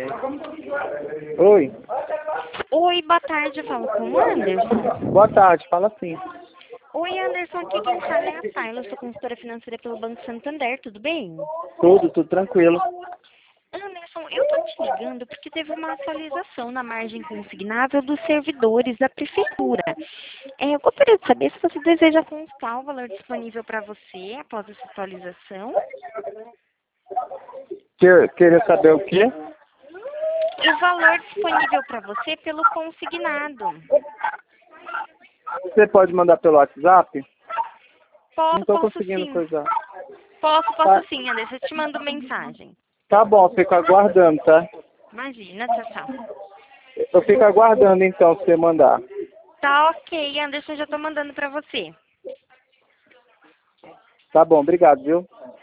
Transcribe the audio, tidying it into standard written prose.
Oi. Oi, boa tarde, eu falo com o Anderson. Boa tarde, fala sim. Oi, Anderson, aqui quem fala é a Tayla, eu sou consultora financeira pelo Banco Santander, tudo bem? Tudo tranquilo. Anderson, eu tô te ligando porque teve uma atualização na margem consignável dos servidores da prefeitura. Eu gostaria de saber se você deseja constar o valor disponível para você após essa atualização. Queria saber o quê? O valor disponível para você pelo consignado. Você pode mandar pelo WhatsApp? Não tô Posso conseguindo sim. coisar. Posso Tá, sim, Anderson, eu te mando mensagem. tá bom, fico aguardando, tá? Imagina, tchau, tchau. Eu fico aguardando então, se você mandar. Tá ok, Anderson, já tô mandando para você. Tá bom, obrigado, viu?